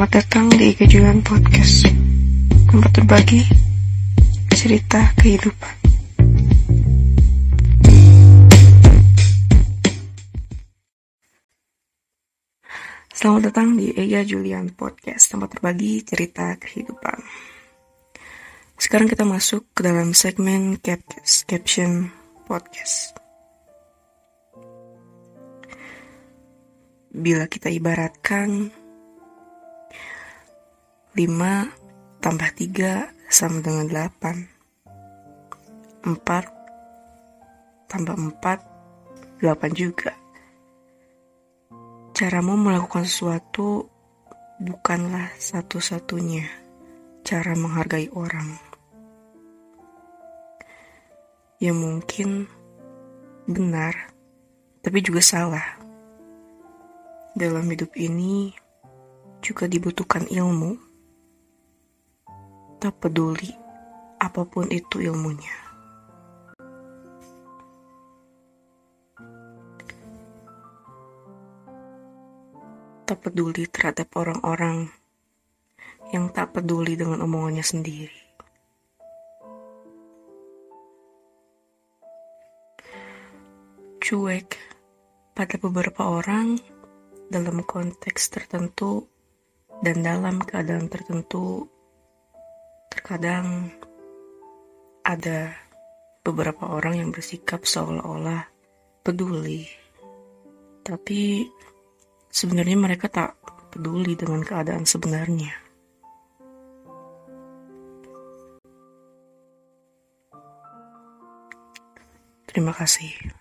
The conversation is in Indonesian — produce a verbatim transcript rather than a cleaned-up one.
Selamat datang di Kejuan Podcast, tempat berbagi cerita kehidupan. Selamat datang di Ega Julian Podcast, tempat berbagi cerita kehidupan. Sekarang kita masuk ke dalam segmen Capcast, Caption Podcast. Bila kita ibaratkan lima tambah tiga sama dengan delapan, empat tambah empat, delapan juga. Caramu melakukan sesuatu bukanlah satu-satunya cara menghargai orang. Ya mungkin benar, tapi juga salah. Dalam hidup ini juga dibutuhkan ilmu, tak peduli apapun itu ilmunya. Tak peduli terhadap orang-orang yang tak peduli dengan omongannya sendiri. Cuek pada beberapa orang dalam konteks tertentu dan dalam keadaan tertentu. Terkadang ada beberapa orang yang bersikap seolah-olah peduli, tapi sebenarnya mereka tak peduli dengan keadaan sebenarnya. Terima kasih.